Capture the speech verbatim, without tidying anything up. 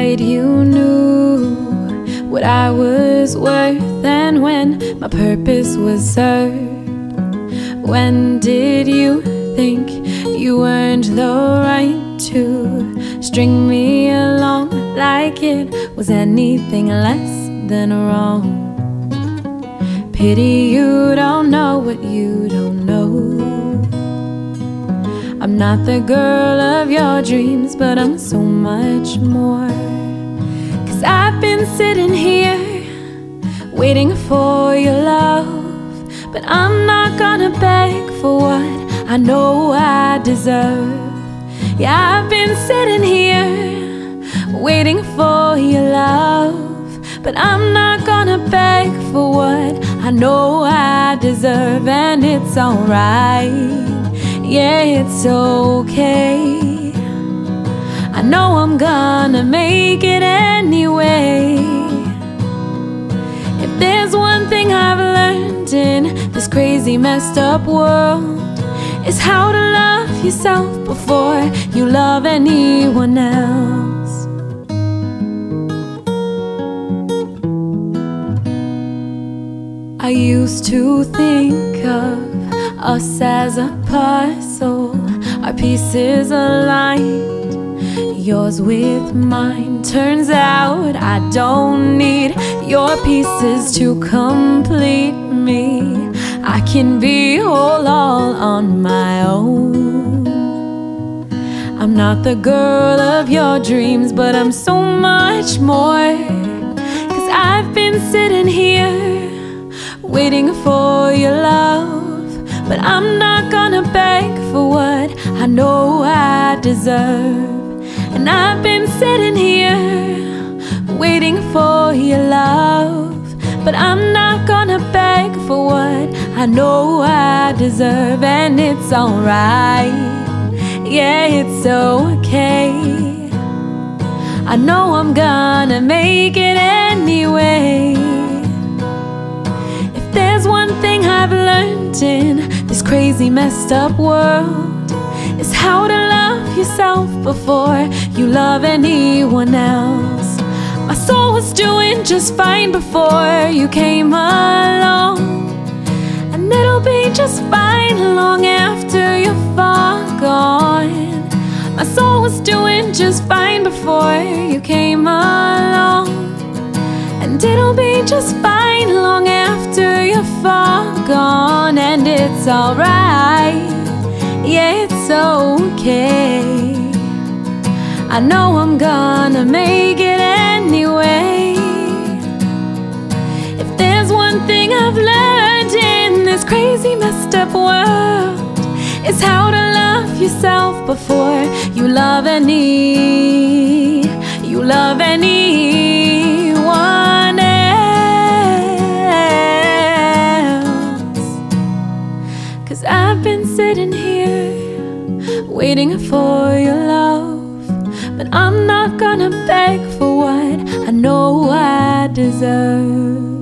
night you knew what I was worth, and when my purpose was served. When did you think you earned the right to string me along like it was anything less than wrong? Pity you don't know what you don't know. I'm not the girl of your dreams, but I'm so much more. 'Cause I've been sitting here waiting for your love, but I'm not gonna beg for what I know I deserve. Yeah, I've been sitting here waiting for your love, but I'm not gonna beg for what I know I deserve. And it's alright, yeah, it's okay. I know I'm gonna make it anyway. If there's one thing I've learned in this crazy messed up world, it's how to love yourself before you love anyone else. I used to think of us as a puzzle, our pieces aligned, yours with mine. Turns out I don't need your pieces to complete me. I can be whole all on my own. I'm not the girl of your dreams, but I'm so much more. 'Cause I've been sitting here waiting for your love, but I'm not gonna beg for what I know I deserve. And I've been sitting here waiting for your love, but I'm not gonna beg for what I know I deserve. And it's alright, yeah, it's okay. I know I'm gonna make it anyway. If there's one thing I've learned in this crazy messed up world, it's how to love yourself before you love anyone else. My soul was doing just fine before you came along, and it'll be just fine long after you're far gone. My soul was doing just fine before you came along, and it'll be just fine long after you're far gone. And it's alright, yeah, it's okay. I know I'm gonna make it anyway. If there's one thing I've learned in this crazy messed up world, it's how to love yourself before you love any, you love anyone else. 'Cause I've been sitting here waiting for your love, but I'm not gonna beg for what I know I deserve.